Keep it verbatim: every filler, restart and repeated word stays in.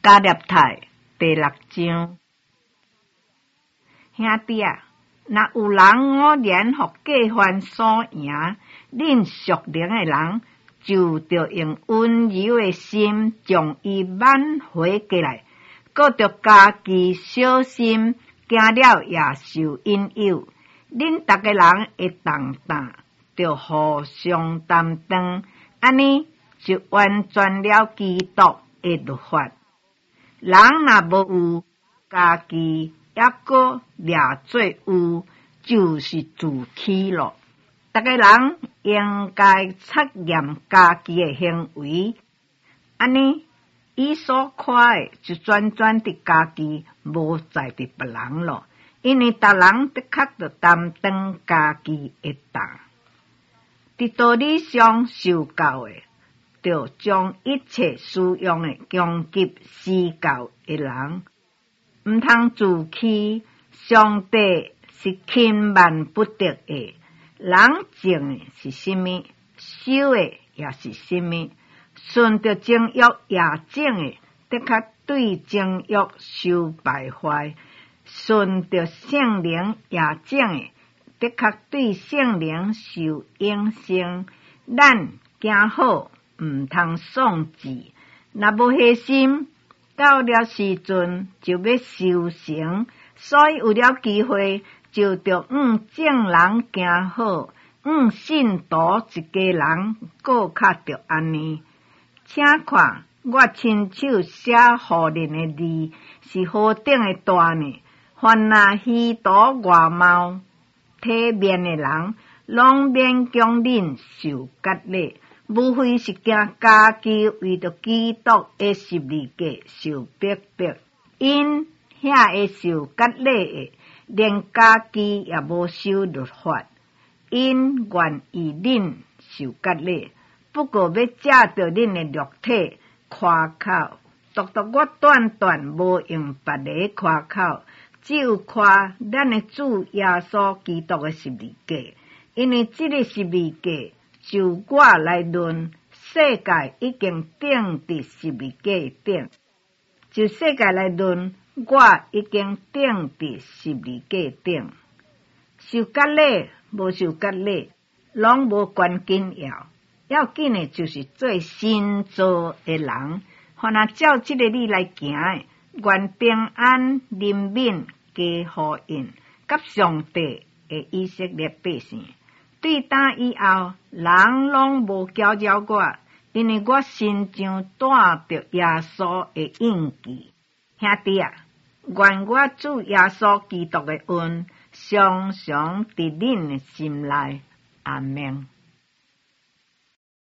加列太第六章，兄弟啊，若有人偶然互过犯所赢，恁属灵的人就着用温柔的心将伊挽回过来，搁着家己小心，行了也受引诱。恁逐个人会同担，着互相担当，安尼就完全了基督的律法。人若无有家己，抑搁掠做有，就是自欺咯。逐个人应该测验家己的行为，安尼伊所看的就全全伫家己，无在伫别人咯。因为逐人的确着担当家己的担，伫道理上受教的，着将一切使用的供给施教的人，毋通自欺。上帝是轻慢不得的，人种的是甚物，收的也是甚物。顺着情欲也种的，的确对情欲受败坏；顺着圣灵也种的，的确对圣灵受影响。咱行好，毋通丧志，若无恒心，到了时阵就要修成。所以有了机会，就着向正人行好，向信徒一家人过较着安尼。请看我亲手写互恁的字，是何等的大呢？凡那虚图外貌、体面的人，拢免将恁受割礼，无非是惊家己为着基督的十字架受逼迫。因遐会受割礼的，连家己也无守律法，因愿意恁受割礼，不过要借着恁的肉体夸口。独独我断断无用别个夸口，只有夸咱的主耶稣基督的十字架。因为这个十字架，就我来论，世界已经钉伫十字架顶；就世界来论，我已经钉伫十字架顶。受割礼无受割礼，拢无关紧要。要紧的就是做新造的人，凡若照这个理来行的，愿平安灵敏加呼应，甲上帝的以色列百姓。对打以后，人拢无搅扰我，因为我身上带着耶稣的印记。兄弟啊，愿我主耶稣基督的恩常常伫恁的心内。阿们。